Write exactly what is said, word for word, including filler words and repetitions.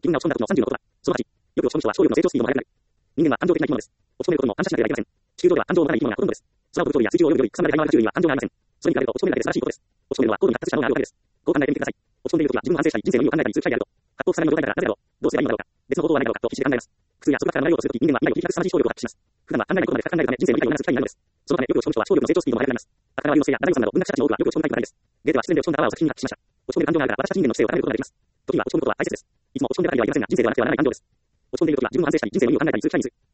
自分が落ち込んだ時のさんじゅうのことだ。そのはち、よく落ち込む人は勝力の成長スピードも速くなる。人間は感情的な生き物です。落ち込めることにも感謝しなければいけません。地球上では感情を持たない生き物がほとんどです。空を飛ぶ鳥や水中を泳ぐより草むらで這い回る爬虫類には感情がありません。それに比べると落ち込めるだけで素晴らしいことです。落ち込めるのは高度に発達した脳があるおかげです。こう考えてみてください。落ち込んでいる時は自分の安定したり人生の意味を考えたりする機会であると。葛藤されの状態だからなぜだろう。どうすればいいのだろうか。別の方法はないだろうかと必死で考えます。苦痛や束縛から逃れようとするとき、人間は未来を切り開く凄まじい勝利を発揮します。普段は考えないことまで深く考えるため人生の理解を促す機会になるのです。そのためよく落ち込む人は勝力の成長スピードも速くなります。芥川龍之介やダダイオさんなど文学者たちの多くはよく落ち込むタイプの二人です。ゲーテは自然で落ち込んだ泡を作品に発揮しました。落ち込んでいる感情があるから私たち人間の知性を高めることができます。時には落ち込むことは大切です。いつも落ち込んでばかりではいけませんが人生ではなくてはならない感情です。落ち込んでいる時は自分の安定したり人生の意味を考えたりする機会にする。